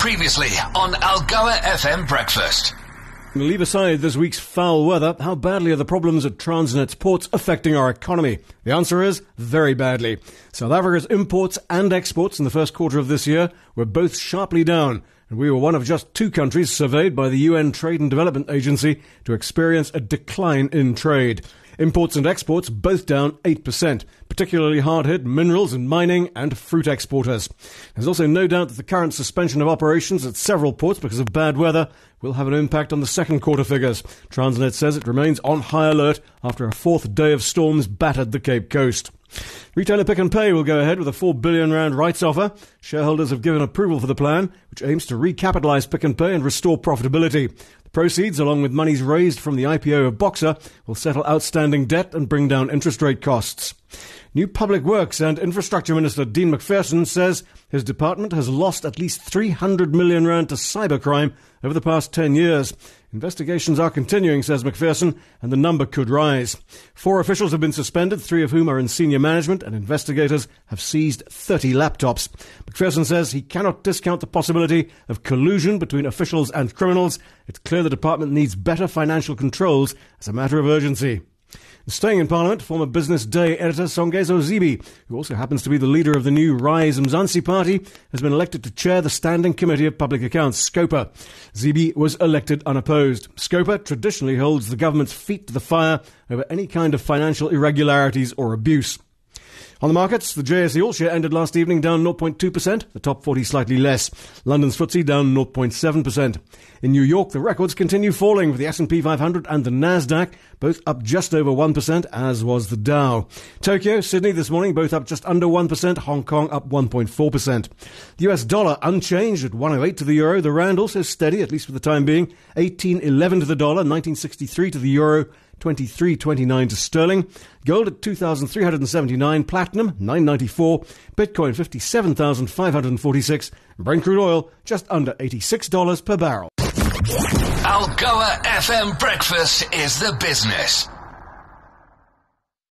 Previously on Algoa FM Breakfast. Leave aside this week's foul weather, how badly are the problems at Transnet's ports affecting our economy? The answer is very badly. South Africa's imports and exports in the first quarter of this year were both sharply down, and we were one of just 2 countries surveyed by the UN Trade and Development Agency to experience a decline in trade. Imports and exports both down 8%, particularly hard-hit minerals and mining and fruit exporters. There's also no doubt that the current suspension of operations at several ports because of bad weather will have an impact on the second quarter figures. Transnet says it remains on high alert after a 4th day of storms battered the Cape Coast. Retailer Pick n Pay will go ahead with a R4 billion rights offer. Shareholders have given approval for the plan, which aims to recapitalise Pick n Pay and restore profitability. The proceeds, along with monies raised from the IPO of Boxer, will settle outstanding debt and bring down interest rate costs. New Public Works and Infrastructure Minister Dean McPherson says his department has lost at least R300 million to cybercrime over the past 10 years. Investigations are continuing, says McPherson, and the number could rise. 4 officials have been suspended, 3 of whom are in senior management, and investigators have seized 30 laptops. McPherson says he cannot discount the possibility of collusion between officials and criminals. It's clear the department needs better financial controls as a matter of urgency. Staying in Parliament, former Business Day editor Songezo Zibi, who also happens to be the leader of the new Rise Mzansi Party, has been elected to chair the Standing Committee of Public Accounts, SCOPA. Zibi was elected unopposed. SCOPA traditionally holds the government's feet to the fire over any kind of financial irregularities or abuse. On the markets, the JSE All-Share ended last evening down 0.2%, the top 40 slightly less. London's FTSE down 0.7%. In New York, the records continue falling, with the S&P 500 and the Nasdaq both up just over 1%, as was the Dow. Tokyo, Sydney this morning both up just under 1%, Hong Kong up 1.4%. The US dollar unchanged at 108 to the euro, the rand also steady, at least for the time being, 18.11 to the dollar, 19.63 to the euro, 23.29 to sterling, gold at 2,379, platinum 994, Bitcoin 57,546, Brent crude oil just under $86 per barrel. Algoa FM Breakfast is the business.